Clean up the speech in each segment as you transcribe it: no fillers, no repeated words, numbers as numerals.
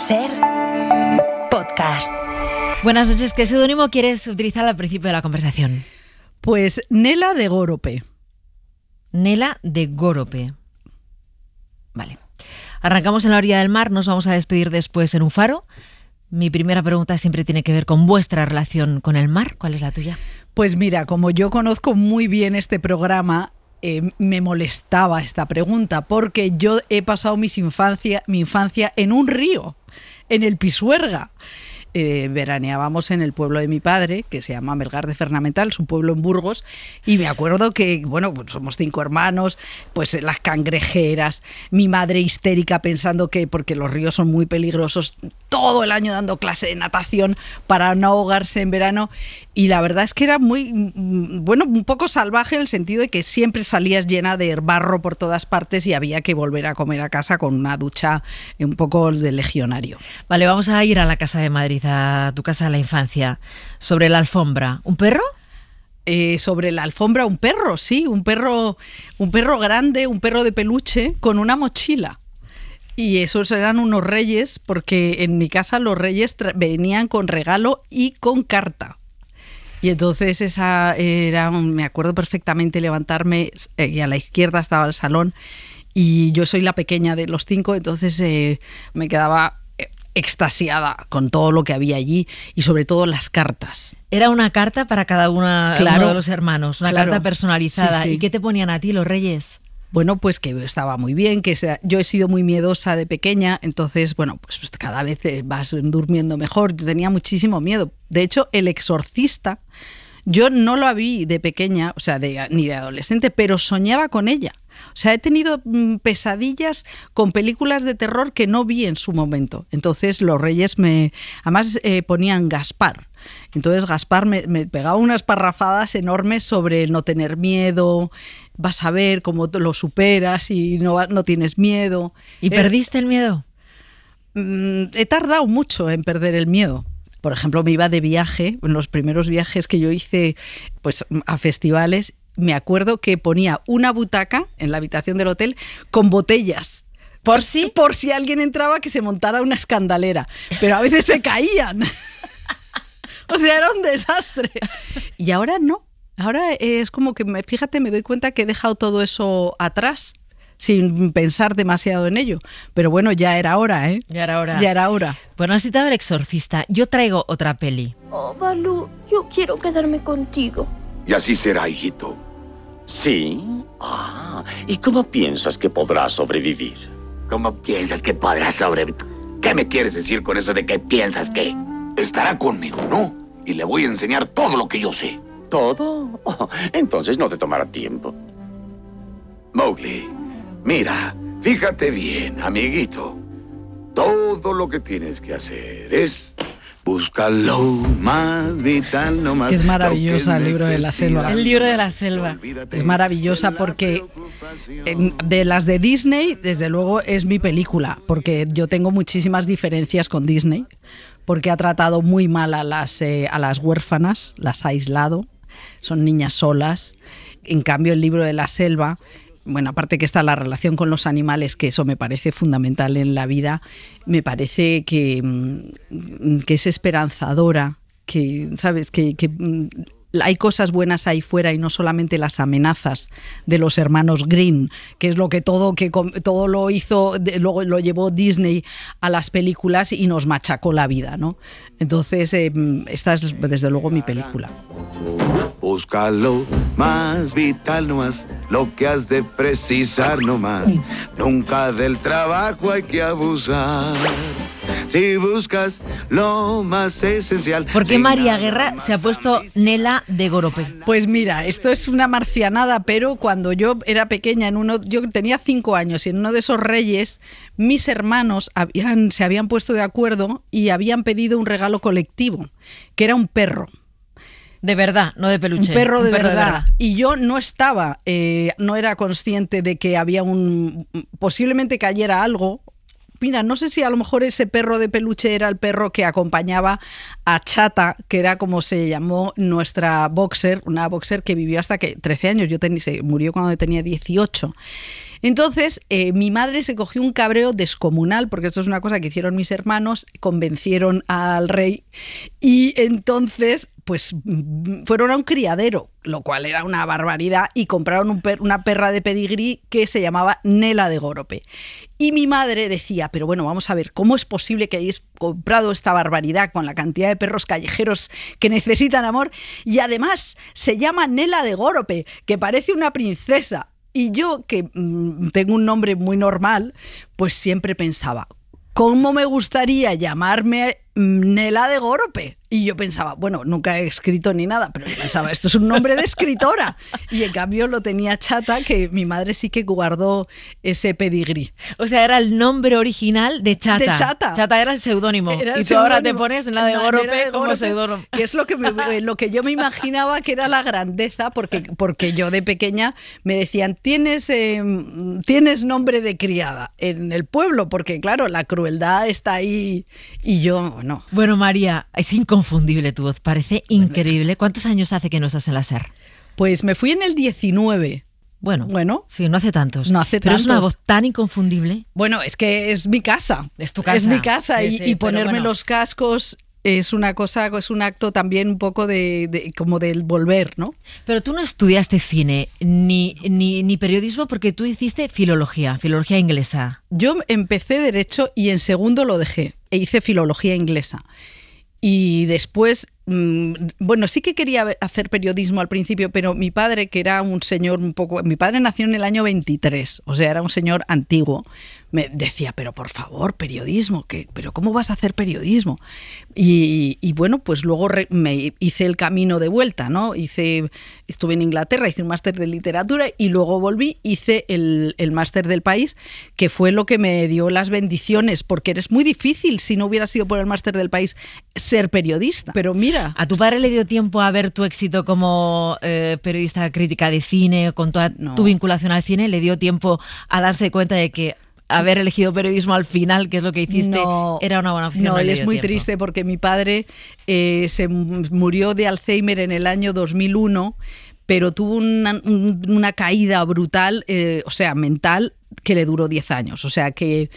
SER Podcast. Buenas noches. ¿Qué seudónimo quieres utilizar al principio de la conversación? Pues Nela de Gorope. Nela de Gorope. Vale. Arrancamos en la orilla del mar, nos vamos a despedir después en un faro. Mi primera pregunta siempre tiene que ver con vuestra relación con el mar. ¿Cuál es la tuya? Pues mira, como yo conozco muy bien este programa, me molestaba esta pregunta porque yo he pasado mi infancia en un río, en el Pisuerga. Veraneábamos en el pueblo de mi padre, que se llama Melgar de Fernamental, es un pueblo en Burgos, y me acuerdo que, bueno, pues somos 5 hermanos, pues las cangrejeras, mi madre histérica pensando que, porque los ríos son muy peligrosos, todo el año dando clase de natación para no ahogarse en verano, y la verdad es que era muy, bueno, un poco salvaje en el sentido de que siempre salías llena de barro por todas partes y había que volver a comer a casa con una ducha un poco de legionario. Vale, vamos a ir a la casa de Madrid, a tu casa de la infancia. Sobre la alfombra, ¿un perro? Sobre la alfombra un perro, sí, un perro grande, un perro de peluche con una mochila. Y esos eran unos reyes, porque en mi casa los reyes venían con regalo y con carta. Y entonces esa era, me acuerdo perfectamente levantarme y a la izquierda estaba el salón y yo soy la pequeña de los 5, entonces me quedaba extasiada con todo lo que había allí y sobre todo las cartas. Era una carta para cada uno de los hermanos, una carta personalizada. Sí, sí. ¿Y qué te ponían a ti los reyes? Bueno, pues que estaba muy bien, yo he sido muy miedosa de pequeña, entonces, bueno, pues cada vez vas durmiendo mejor. Yo tenía muchísimo miedo. De hecho, El Exorcista, yo no lo vi de pequeña, o sea, ni de adolescente, pero soñaba con ella. O sea, he tenido pesadillas con películas de terror que no vi en su momento. Entonces los reyes además ponían Gaspar. Entonces Gaspar me pegaba unas parrafadas enormes sobre el no tener miedo, vas a ver cómo lo superas y no tienes miedo. ¿Y perdiste el miedo? He tardado mucho en perder el miedo. Por ejemplo, me iba de viaje, en los primeros viajes que yo hice pues, a festivales, me acuerdo que ponía una butaca en la habitación del hotel con botellas. ¿Por si? Por si alguien entraba, que se montara una escandalera. Pero a veces se caían. O sea, era un desastre. Y ahora no. Ahora es como que, fíjate, me doy cuenta que he dejado todo eso atrás sin pensar demasiado en ello. Pero bueno, ya era hora, ¿eh? Ya era hora. Ya era hora. Bueno, has citado El Exorcista. Yo traigo otra peli. Oh, Balú, yo quiero quedarme contigo. Y así será, hijito. ¿Sí? Ah, ¿y cómo piensas que podrás sobrevivir? ¿Cómo piensas que podrás sobrevivir? ¿Qué me quieres decir con eso de que piensas que? Estará conmigo, ¿no? Y le voy a enseñar todo lo que yo sé. ¿Todo? Oh, entonces no te tomará tiempo. Mowgli, mira, fíjate bien, amiguito. Todo lo que tienes que hacer es buscar lo más vital, no más. Es maravillosa el libro de la selva. El libro de la selva. Es maravillosa porque de las de Disney, desde luego, es mi película, porque yo tengo muchísimas diferencias con Disney, porque ha tratado muy mal a las huérfanas, las ha aislado, son niñas solas. En cambio, el libro de la selva, bueno, aparte que está la relación con los animales, que eso me parece fundamental en la vida, me parece que es esperanzadora, que, ¿sabes?, que hay cosas buenas ahí fuera y no solamente las amenazas de los hermanos Green, que es lo que todo lo hizo, luego lo llevó Disney a las películas y nos machacó la vida, ¿no? Entonces, esta es desde luego mi película. Busca lo más vital, no más lo que has de precisar, no más. Nunca del trabajo hay que abusar. Si buscas lo más esencial. ¿Por qué María Guerra se ha puesto Nela de Gorope? Pues mira, esto es una marcianada, pero cuando yo era pequeña, yo tenía 5 años y en uno de esos reyes, mis hermanos se habían puesto de acuerdo y habían pedido un regalo colectivo, que era un perro. De verdad, no de peluche. Un perro de verdad. Y yo no estaba, no era consciente de que había posiblemente cayera algo. Mira, no sé si a lo mejor ese perro de peluche era el perro que acompañaba a Chata, que era como se llamó nuestra boxer, una boxer que vivió hasta que 13 años, se murió cuando tenía 18. Entonces, mi madre se cogió un cabreo descomunal, porque esto es una cosa que hicieron mis hermanos, convencieron al rey y entonces pues fueron a un criadero, lo cual era una barbaridad, y compraron una perra de pedigrí que se llamaba Nela de Gorope. Y mi madre decía, pero bueno, vamos a ver, ¿cómo es posible que hayáis comprado esta barbaridad con la cantidad de perros callejeros que necesitan amor? Y además se llama Nela de Gorope, que parece una princesa. Y yo, que tengo un nombre muy normal, pues siempre pensaba, ¿cómo me gustaría llamarme Nela de Gorope? Y yo pensaba, bueno, nunca he escrito ni nada, pero yo pensaba, esto es un nombre de escritora. Y en cambio lo tenía Chata, que mi madre sí que guardó ese pedigrí. O sea, era el nombre original de Chata. De Chata. Chata era el seudónimo. Y tú ahora te pones en la de Gorope como seudónimo. Que es lo que yo me imaginaba que era la grandeza, porque yo de pequeña me decían, tienes nombre de criada en el pueblo, porque claro, la crueldad está ahí y yo no. Bueno, María, es inconfundible tu voz, parece increíble. ¿Cuántos años hace que no estás en la SER? Pues me fui en el 19. Bueno, sí, no hace tantos. No hace pero tantos. Es una voz tan inconfundible. Bueno, es que es mi casa. Es tu casa. Es mi casa sí, y ponerme los cascos es una cosa, es un acto también un poco de como del volver, ¿no? Pero tú no estudiaste cine ni periodismo, porque tú hiciste filología inglesa. Yo empecé Derecho y en segundo lo dejé e hice filología inglesa. Y después, bueno, sí que quería hacer periodismo al principio, pero mi padre, que era un señor un poco... Mi padre nació en el año 23, o sea, era un señor antiguo. Me decía, pero por favor, periodismo, ¿pero cómo vas a hacer periodismo? Y bueno, pues luego me hice el camino de vuelta, ¿no? Estuve en Inglaterra, hice un máster de literatura y luego volví, hice el máster del país, que fue lo que me dio las bendiciones, porque eres muy difícil, si no hubiera sido por el máster del país, ser periodista. Pero mira... ¿A tu padre le dio tiempo a ver tu éxito como periodista crítica de cine, con toda tu vinculación al cine? ¿Le dio tiempo a darse cuenta de que haber elegido periodismo al final, que es lo que hiciste, era una buena opción? No, y es muy triste porque mi padre se murió de Alzheimer en el año 2001, pero tuvo una caída brutal, o sea, mental, que le duró 10 años. O sea que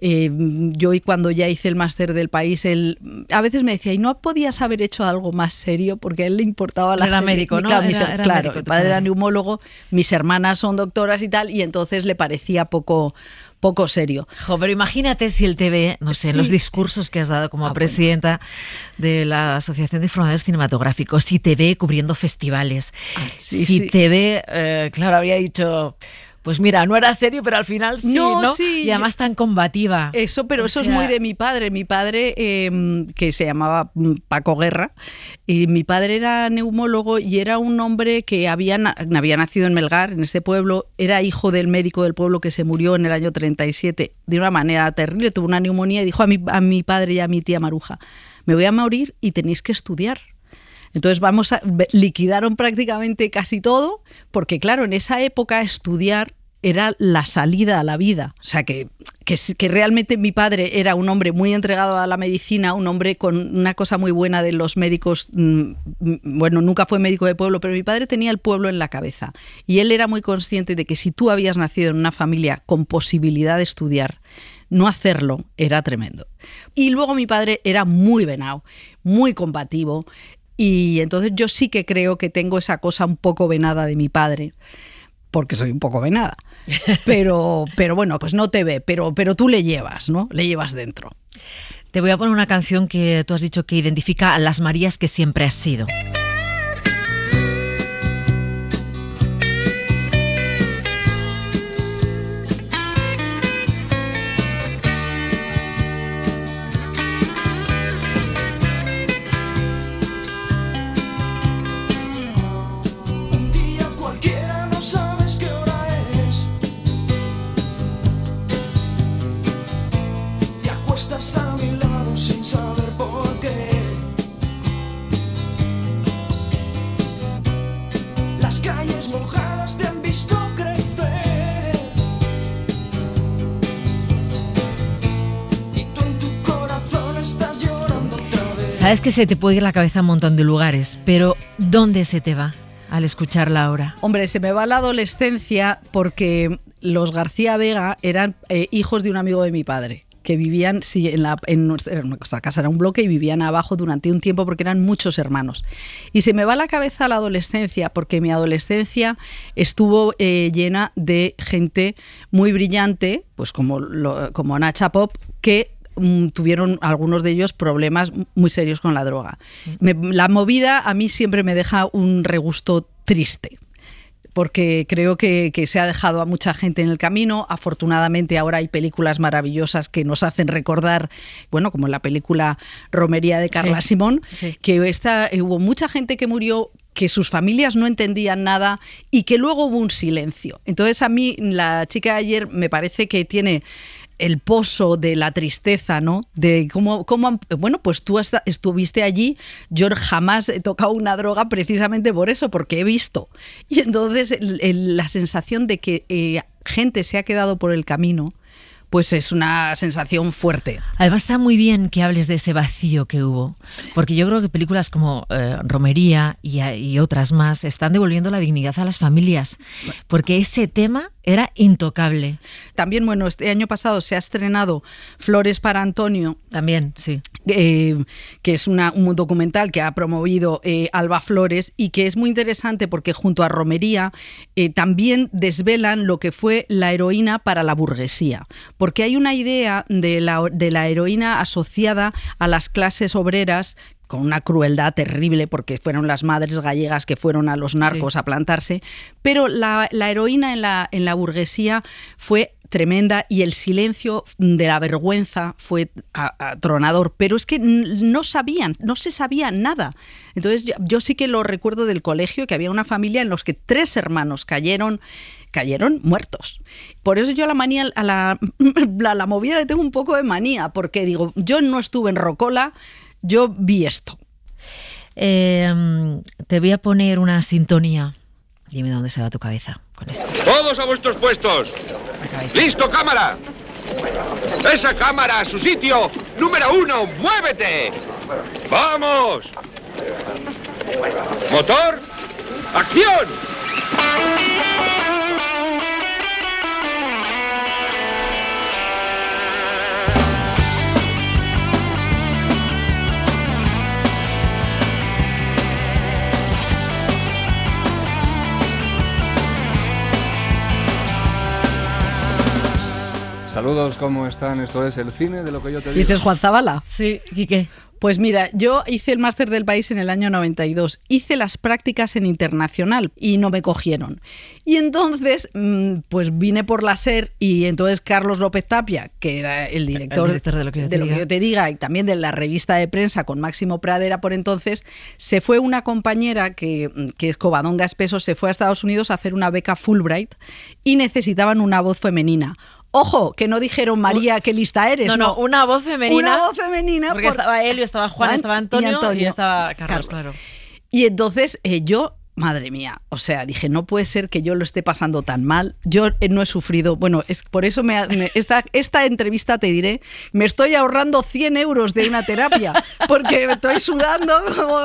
yo, y cuando ya hice el máster del país, él a veces me decía, ¿y no podías haber hecho algo más serio? Porque a él le importaba la serie. Era médico, ¿no? Claro, claro, médico, el padre era neumólogo, mis hermanas son doctoras y tal, y entonces le parecía poco serio. Pero imagínate si el TV, no sé, los discursos que has dado como presidenta de la Asociación de Informadores Cinematográficos, si te ve cubriendo festivales, si te ve, claro, habría dicho... Pues mira, no era serio, pero al final sí, ¿no? Sí. Y además tan combativa. Eso, pero eso es muy de mi padre. Mi padre, que se llamaba Paco Guerra, y mi padre era neumólogo y era un hombre que había nacido en Melgar, en ese pueblo, era hijo del médico del pueblo que se murió en el año 37 de una manera terrible, tuvo una neumonía y dijo a mi padre y a mi tía Maruja, me voy a morir y tenéis que estudiar. Entonces liquidaron prácticamente casi todo, porque claro, en esa época estudiar era la salida a la vida. O sea, que realmente mi padre era un hombre muy entregado a la medicina, un hombre con una cosa muy buena de los médicos. Bueno, nunca fue médico de pueblo, pero mi padre tenía el pueblo en la cabeza. Y él era muy consciente de que si tú habías nacido en una familia con posibilidad de estudiar, no hacerlo era tremendo. Y luego mi padre era muy venao, muy combativo. Y entonces yo sí que creo que tengo esa cosa un poco venada de mi padre, porque soy un poco venada. Pero bueno, pues no te ve, pero tú le llevas, ¿no? Le llevas dentro. Te voy a poner una canción que tú has dicho que identifica a las Marías que siempre has sido. Sabes que se te puede ir la cabeza a un montón de lugares, pero ¿dónde se te va al escucharla ahora? Hombre, se me va la adolescencia porque los García Vega eran hijos de un amigo de mi padre, que vivían en nuestra casa, era un bloque, y vivían abajo durante un tiempo porque eran muchos hermanos. Y se me va la cabeza la adolescencia, porque mi adolescencia estuvo llena de gente muy brillante, pues como Nacha Pop, que tuvieron algunos de ellos problemas muy serios con la droga. La movida a mí siempre me deja un regusto triste, porque creo que se ha dejado a mucha gente en el camino. Afortunadamente ahora hay películas maravillosas que nos hacen recordar, bueno, como la película Romería de Carla Simón, que hubo mucha gente que murió, que sus familias no entendían nada y que luego hubo un silencio. Entonces a mí la chica de ayer me parece que tiene el pozo de la tristeza, ¿no? De cómo bueno, pues tú estuviste allí, yo jamás he tocado una droga precisamente por eso, porque he visto. Y entonces la sensación de que gente se ha quedado por el camino, pues es una sensación fuerte. Además está muy bien que hables de ese vacío que hubo, porque yo creo que películas como Romería y otras más están devolviendo la dignidad a las familias, porque ese tema era intocable. También, bueno, este año pasado se ha estrenado Flores para Antonio. También, sí. Que es un documental que ha promovido Alba Flores y que es muy interesante porque junto a Romería también desvelan lo que fue la heroína para la burguesía. Porque hay una idea de la heroína asociada a las clases obreras, con una crueldad terrible, porque fueron las madres gallegas que fueron a los narcos a plantarse, pero la heroína en la burguesía fue tremenda y el silencio de la vergüenza fue atronador, pero es que no se sabía nada. Entonces yo sí que lo recuerdo del colegio, que había una familia en los que 3 hermanos cayeron muertos. Por eso yo a la movida le tengo un poco de manía, porque digo, yo no estuve en Rocola, yo vi esto. Te voy a poner una sintonía. Dime dónde se va tu cabeza con esto. ¡Todos a vuestros puestos! ¡Listo, cámara! ¡Esa cámara a su sitio! ¡Número 1, muévete! ¡Vamos! ¡Motor! ¡Acción! Saludos, ¿cómo están? Esto es El Cine de lo que yo te digo. ¿Y este es Juan Zabala? Sí, ¿y qué? Pues mira, yo hice el máster del país en el año 92, hice las prácticas en Internacional y no me cogieron. Y entonces, pues vine por la SER y entonces Carlos López Tapia, que era el director de lo que yo te diga y también de la revista de prensa con Máximo Pradera por entonces, se fue una compañera que es Covadonga Espeso, se fue a Estados Unidos a hacer una beca Fulbright y necesitaban una voz femenina. Ojo, que no dijeron María, qué lista eres. No, una voz femenina. Una voz femenina. Porque estaba Elio, estaba Juan, estaba Antonio y estaba Carlos, claro. Y entonces yo, madre mía, o sea, dije, no puede ser que yo lo esté pasando tan mal. Yo no he sufrido, bueno, es por eso esta entrevista te diré, me estoy ahorrando 100 euros de una terapia, porque me estoy sudando como...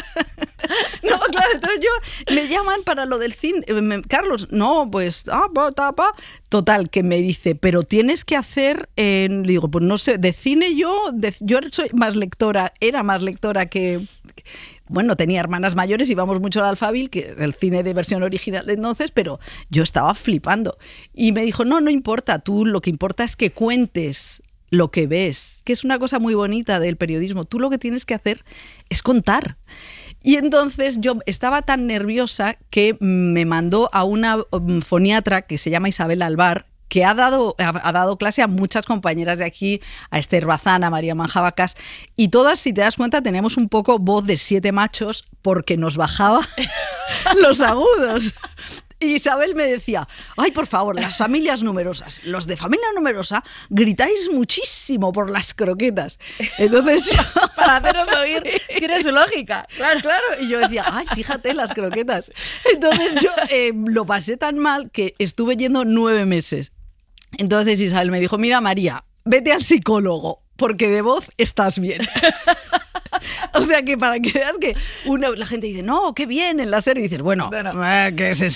No, claro, entonces me llaman para lo del cine. Carlos, no, pues, total, que me dice, pero tienes que hacer, digo, pues no sé, de cine yo soy más lectora, era más lectora que... Bueno, tenía hermanas mayores, íbamos mucho al Alfabil, que el cine de versión original de entonces, pero yo estaba flipando. Y me dijo, no importa, tú lo que importa es que cuentes lo que ves, que es una cosa muy bonita del periodismo. Tú lo que tienes que hacer es contar. Y entonces yo estaba tan nerviosa que me mandó a una foniatra que se llama Isabel Alvar, que ha dado clase a muchas compañeras de aquí, a Esther Bazán, a María Manjabacas, y todas, si te das cuenta, teníamos un poco voz de 7 machos porque nos bajaba los agudos. Y Isabel me decía, ay, por favor, las familias numerosas, los de familia numerosa, gritáis muchísimo por las croquetas. Entonces yo... Para haceros oír, sí. Tiene su lógica. Claro, y yo decía, ay, fíjate las croquetas. Entonces yo lo pasé tan mal que estuve yendo 9 meses. Entonces Isabel me dijo, mira, María, vete al psicólogo, porque de voz estás bien. O sea, que para que veas que la gente dice, no, qué bien en la serie. Y dices, bueno, que se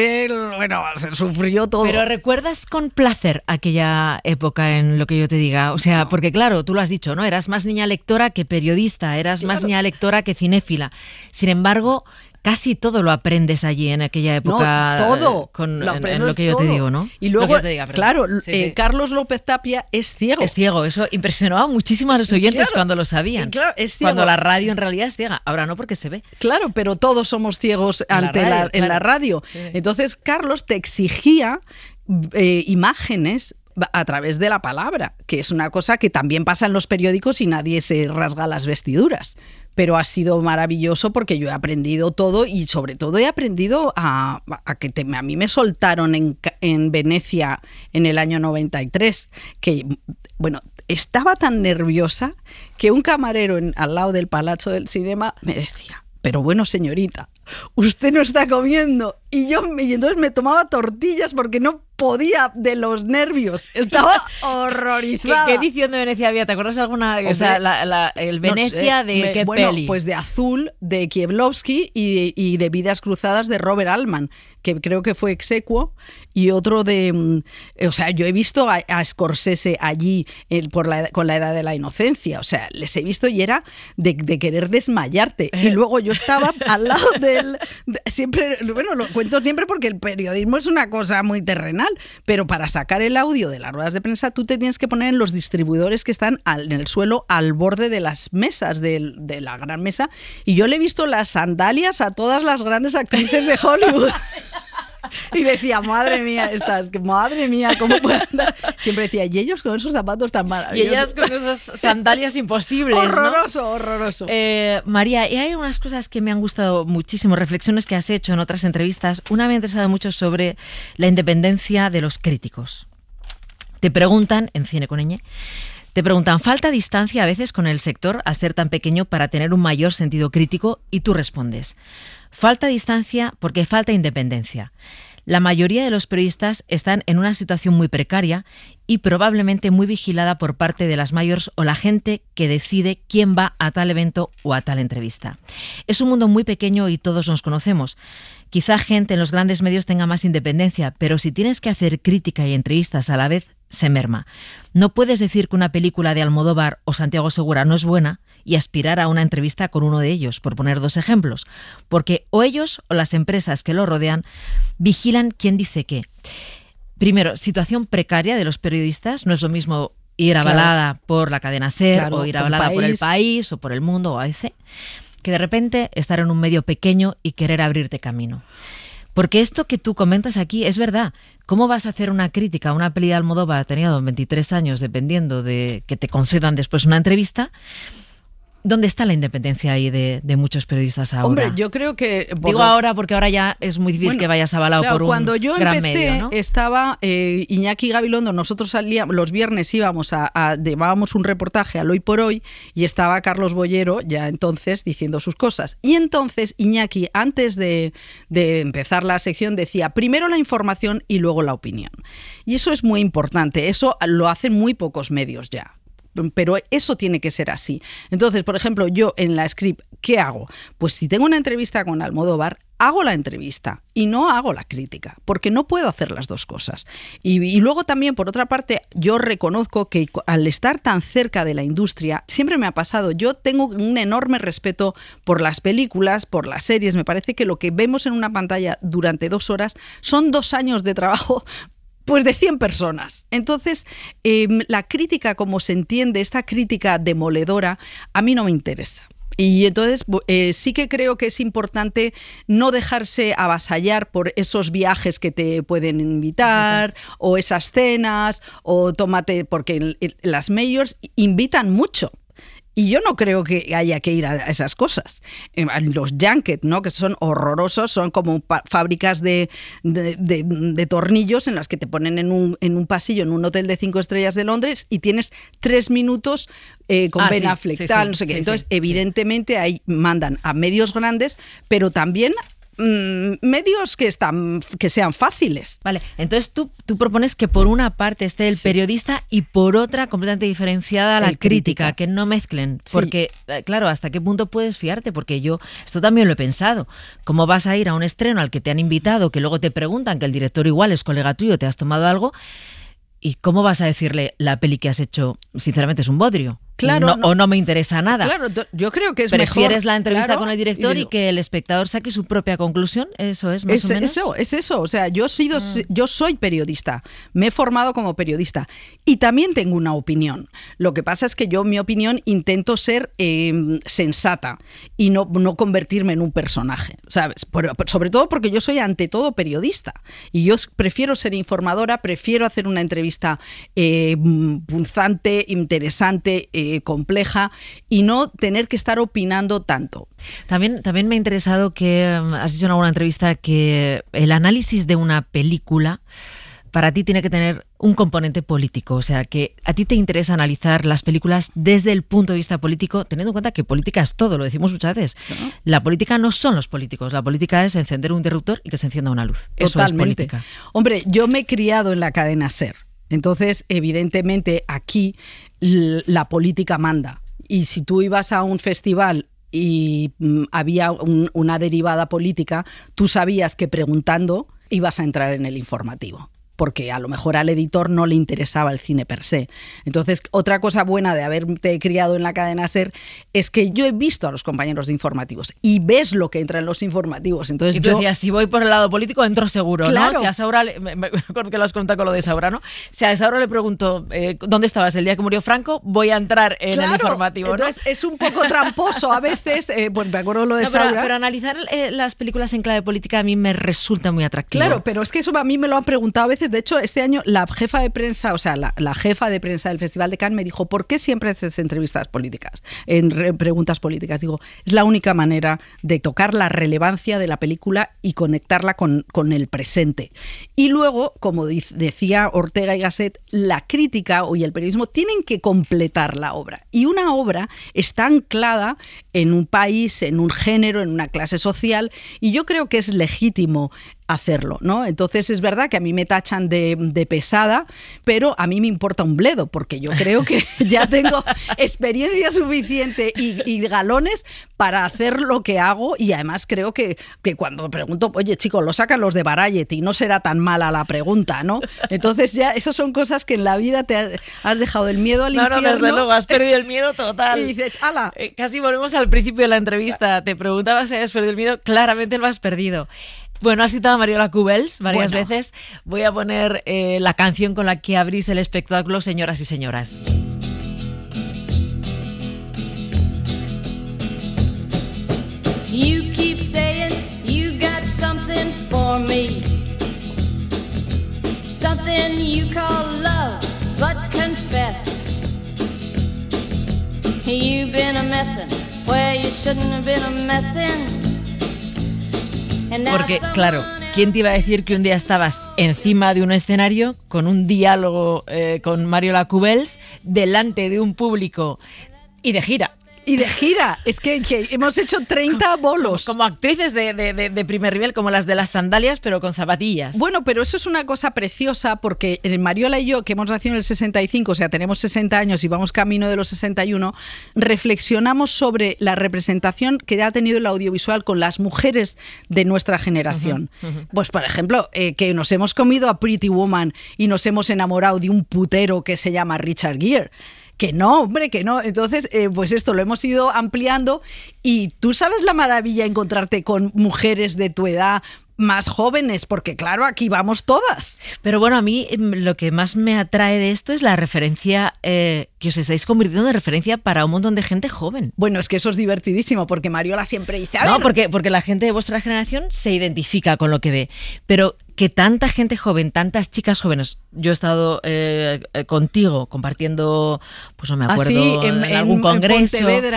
sufrió todo. Pero ¿recuerdas con placer aquella época en lo que yo te diga? O sea, porque claro, tú lo has dicho, ¿no? Eras más niña lectora que periodista, eras más niña lectora que cinéfila. Sin embargo, casi todo lo aprendes allí en aquella época. No, todo. En lo que yo te digo, ¿no? Y luego, claro, sí. Carlos López Tapia es ciego. Es ciego, eso impresionaba muchísimo a los oyentes cuando lo sabían. Claro, es ciego. Cuando la radio en realidad es ciega. Ahora no, porque se ve. Claro, pero todos somos ciegos en la radio. Sí. Entonces, Carlos te exigía imágenes a través de la palabra, que es una cosa que también pasa en los periódicos y nadie se rasga las vestiduras. Pero ha sido maravilloso porque yo he aprendido todo y sobre todo he aprendido a que a mí me soltaron en Venecia en el año 93, que, bueno, estaba tan nerviosa que un camarero al lado del Palazzo del Cinema me decía, pero bueno, señorita, usted no está comiendo. Y entonces me tomaba tortillas porque no podía de los nervios. Estaba horrorizada. ¿Qué edición de Venecia había? ¿Te acuerdas alguna? Hombre, o sea, el Venecia, no sé, ¿de qué peli? Pues de Azul, de Kieślowski y de Vidas Cruzadas de Robert Altman, que creo que fue exequo, y otro de... O sea, yo he visto a Scorsese allí con la Edad de la Inocencia. O sea, les he visto y era de querer desmayarte. Y luego yo estaba al lado del... Siempre, bueno, lo cuento siempre porque el periodismo es una cosa muy terrenal, pero para sacar el audio de las ruedas de prensa tú te tienes que poner en los distribuidores que están en el suelo al borde de las mesas, de la gran mesa, y yo le he visto las sandalias a todas las grandes actrices de Hollywood. Y decía, madre mía, ¿cómo puede andar? Siempre decía, y ellos con esos zapatos tan maravillosos. Y ellas con esas sandalias imposibles, horroroso, ¿no? Horroroso. María, y hay unas cosas que me han gustado muchísimo, reflexiones que has hecho en otras entrevistas. Una me ha interesado mucho sobre la independencia de los críticos. Te preguntan, en Cine con Ñ, ¿falta distancia a veces con el sector al ser tan pequeño para tener un mayor sentido crítico? Y tú respondes, falta distancia porque falta independencia. La mayoría de los periodistas están en una situación muy precaria y probablemente muy vigilada por parte de las mayors o la gente que decide quién va a tal evento o a tal entrevista. Es un mundo muy pequeño y todos nos conocemos. Quizá gente en los grandes medios tenga más independencia, pero si tienes que hacer crítica y entrevistas a la vez, se merma. No puedes decir que una película de Almodóvar o Santiago Segura no es buena y aspirar a una entrevista con uno de ellos, por poner dos ejemplos, porque o ellos o las empresas que lo rodean vigilan quién dice qué. Primero, situación precaria de los periodistas, no es lo mismo ir avalada por la cadena SER o ir avalada por El País o por El Mundo o ABC, que de repente estar en un medio pequeño y querer abrirte camino. Porque esto que tú comentas aquí es verdad. ¿Cómo vas a hacer una crítica a una peli de Almodóvar teniendo 23 años, dependiendo de que te concedan después una entrevista? ¿Dónde está la independencia ahí de muchos periodistas ahora? Hombre, yo creo que... Digo ahora porque ahora ya es muy difícil que vayas avalado por un gran medio, ¿no? Cuando yo empecé, estaba Iñaki Gabilondo, nosotros salíamos, los viernes llevábamos un reportaje al Hoy por Hoy y estaba Carlos Bollero ya entonces diciendo sus cosas. Y entonces Iñaki, antes de empezar la sección, decía primero la información y luego la opinión. Y eso es muy importante, eso lo hacen muy pocos medios ya. Pero eso tiene que ser así. Entonces, por ejemplo, yo en la script, ¿qué hago? Pues si tengo una entrevista con Almodóvar, hago la entrevista y no hago la crítica, porque no puedo hacer las dos cosas. Y luego también, por otra parte, yo reconozco que al estar tan cerca de la industria, siempre me ha pasado, yo tengo un enorme respeto por las películas, por las series. Me parece que lo que vemos en una pantalla durante 2 horas son 2 años de trabajo, pues de 100 personas. Entonces, la crítica, como se entiende, esta crítica demoledora, a mí no me interesa. Y entonces sí que creo que es importante no dejarse avasallar por esos viajes que te pueden invitar, o esas cenas, o tómate, porque las majors invitan mucho. Y yo no creo que haya que ir a esas cosas. Los junkets, ¿no? Que son horrorosos, son como fábricas de tornillos en las que te ponen en un pasillo en un hotel de 5 estrellas de Londres y tienes 3 minutos con Ben Affleck, no sé qué. Entonces, evidentemente, ahí mandan a medios grandes, pero también medios que sean fáciles. Vale, entonces tú propones que por una parte esté el periodista y por otra completamente diferenciada la crítica, que no mezclen, porque claro, ¿hasta qué punto puedes fiarte? Porque yo esto también lo he pensado. ¿Cómo vas a ir a un estreno al que te han invitado, que luego te preguntan que el director igual es colega tuyo, te has tomado algo, y cómo vas a decirle la peli que has hecho, sinceramente es un bodrio? Claro, o no me interesa nada. Claro, yo creo que es ¿Prefieres mejor, la entrevista claro, con el director y que el espectador saque su propia conclusión? ¿Eso es más o menos? Es eso. O sea, yo soy periodista. Me he formado como periodista. Y también tengo una opinión. Lo que pasa es que mi opinión, intento ser sensata y no convertirme en un personaje, ¿sabes? Sobre todo porque yo soy ante todo periodista. Y yo prefiero ser informadora, prefiero hacer una entrevista punzante, interesante, compleja, y no tener que estar opinando tanto. También me ha interesado que has dicho en alguna entrevista que el análisis de una película para ti tiene que tener un componente político, o sea, que a ti te interesa analizar las películas desde el punto de vista político, teniendo en cuenta que política es todo, lo decimos muchas veces. ¿No? La política no son los políticos, la política es encender un interruptor y que se encienda una luz. Eso Totalmente. Es política. Hombre, yo me he criado en la cadena SER, entonces evidentemente aquí la política manda. Y si tú ibas a un festival y había una derivada política, tú sabías que preguntando ibas a entrar en el informativo, porque a lo mejor al editor no le interesaba el cine per se. Entonces, otra cosa buena de haberte criado en la cadena SER es que yo he visto a los compañeros de informativos y ves lo que entra en los informativos. Entonces, y tú decías, si voy por el lado político, entro seguro, claro. ¿no? Si a Saura, me acuerdo que lo has contado con lo de Saura, ¿no? Si a Saura le pregunto, ¿dónde estabas el día que murió Franco? Voy a entrar en el informativo, ¿no? Entonces, es un poco tramposo a veces, pues me acuerdo lo de Saura. Pero analizar las películas en clave política a mí me resulta muy atractivo. Claro, pero es que eso a mí me lo han preguntado a veces. De hecho, este año la jefa de prensa, o sea, la jefa de prensa del Festival de Cannes me dijo, ¿por qué siempre haces entrevistas políticas, preguntas políticas? Digo, es la única manera de tocar la relevancia de la película y conectarla con el presente. Y luego, como decía Ortega y Gasset, la crítica y el periodismo tienen que completar la obra. Y una obra está anclada en un país, en un género, en una clase social, y yo creo que es legítimo hacerlo, ¿no? Entonces es verdad que a mí me tachan de pesada, pero a mí me importa un bledo, porque yo creo que ya tengo experiencia suficiente y galones para hacer lo que hago, y además creo que cuando pregunto, oye chicos, lo sacan los de Variety, no será tan mala la pregunta, ¿no? Entonces ya esas son cosas que en la vida te has dejado el miedo al infierno. No, desde luego, has perdido el miedo total. Y dices, ¡hala! Casi volvemos al principio de la entrevista, te preguntabas si habías perdido el miedo, claramente lo has perdido. Bueno, has citado a Mariola Cubels varias veces. Voy a poner la canción con la que abrís el espectáculo, señoras y señoras. You keep saying you got something for me, something you call love, but confess you've been a messin' where you shouldn't have been a messin'. Porque, claro, ¿quién te iba a decir que un día estabas encima de un escenario con un diálogo con Mariola Cubels delante de un público y de gira? Y de gira, es que hemos hecho 30 bolos. Como actrices de primer nivel, como las de las sandalias, pero con zapatillas. Bueno, pero eso es una cosa preciosa, porque Mariola y yo, que hemos nacido en el 65, o sea, tenemos 60 años y vamos camino de los 61, reflexionamos sobre la representación que ha tenido el audiovisual con las mujeres de nuestra generación. Pues, por ejemplo, que nos hemos comido a Pretty Woman y nos hemos enamorado de un putero que se llama Richard Gere. Que no, hombre, que no. Entonces, pues esto lo hemos ido ampliando, y tú sabes la maravilla encontrarte con mujeres de tu edad más jóvenes, porque claro, aquí vamos todas. Pero bueno, a mí lo que más me atrae de esto es la referencia, que os estáis convirtiendo en referencia para un montón de gente joven. Bueno, es que eso es divertidísimo, porque Mariola siempre dice... No, porque la gente de vuestra generación se identifica con lo que ve, pero que tanta gente joven, tantas chicas jóvenes, yo he estado contigo compartiendo, pues no me acuerdo, en algún congreso. En Pontevedra.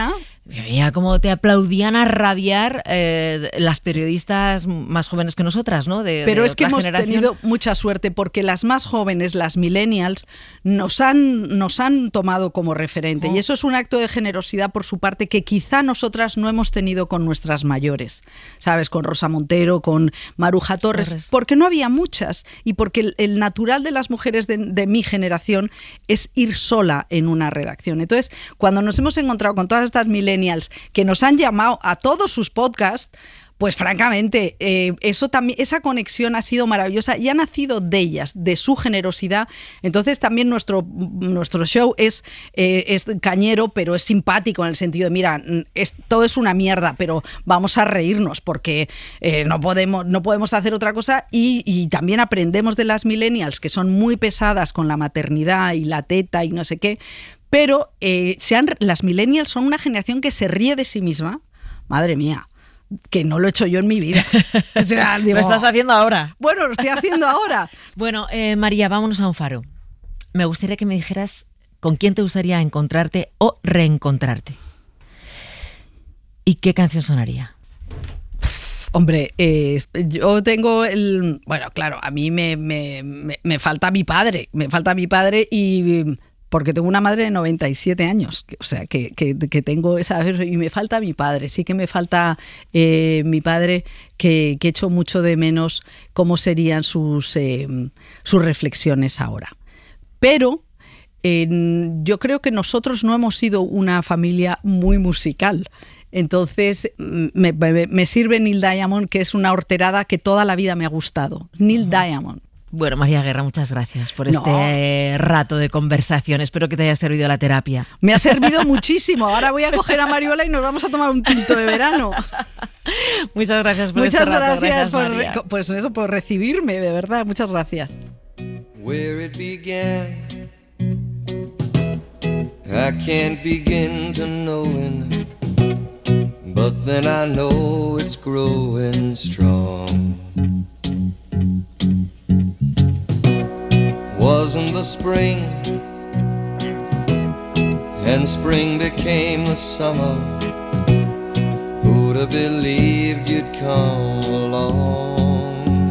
Veía cómo te aplaudían a rabiar las periodistas más jóvenes que nosotras, ¿no? Pero es que hemos tenido mucha suerte porque las más jóvenes, las millennials, nos han tomado como referente. Y eso es un acto de generosidad por su parte que quizá nosotras no hemos tenido con nuestras mayores, ¿sabes? Con Rosa Montero, con Maruja Torres, porque no había muchas y porque el natural de las mujeres de mi generación es ir sola en una redacción. Entonces, cuando nos hemos encontrado con todas estas millennials que nos han llamado a todos sus podcasts, pues francamente, eso también, esa conexión ha sido maravillosa y ha nacido de ellas, de su generosidad. Entonces también nuestro show es cañero, pero es simpático en el sentido de, mira, todo es una mierda, pero vamos a reírnos porque no podemos hacer otra cosa y también aprendemos de las millennials, que son muy pesadas con la maternidad y la teta y no sé qué, pero las millennials son una generación que se ríe de sí misma. Madre mía, que no lo he hecho yo en mi vida. O sea, digo, lo estás haciendo ahora. Bueno, lo estoy haciendo ahora. Bueno, María, vámonos a un faro. Me gustaría que me dijeras con quién te gustaría encontrarte o reencontrarte. ¿Y qué canción sonaría? Hombre, yo tengo bueno, claro, a mí me falta mi padre. Me falta mi padre y... porque tengo una madre de 97 años, o sea, que tengo esa... Y me falta mi padre, sí que me falta mi padre, que echo mucho de menos cómo serían sus reflexiones ahora. Pero yo creo que nosotros no hemos sido una familia muy musical. Entonces me sirve Neil Diamond, que es una horterada que toda la vida me ha gustado. Neil Diamond. Bueno, María Guerra, muchas gracias por este rato de conversación. Espero que te haya servido la terapia. Me ha servido muchísimo. Ahora voy a coger a Mariola y nos vamos a tomar un tinto de verano. Muchas gracias por muchas este rato. Gracias María. por recibirme, de verdad. Muchas gracias. Where it began, I can't begin to knowing, but then I know it's growing strong. Wasn't the spring, and spring became the summer. Who'd have believed you'd come along?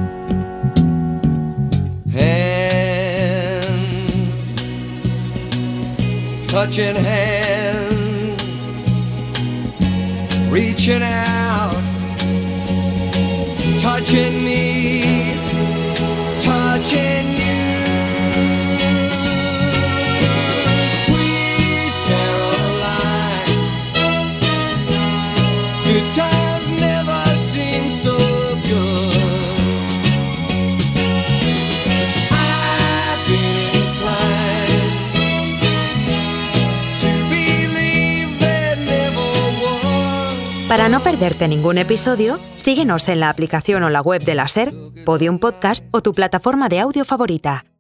Hand touching hands, reaching out, touching me, touching you. Good times never seem so good. I've been inclined to believe there never was. Para no perderte ningún episodio, síguenos en la aplicación o la web de la SER, Podium Podcast o tu plataforma de audio favorita.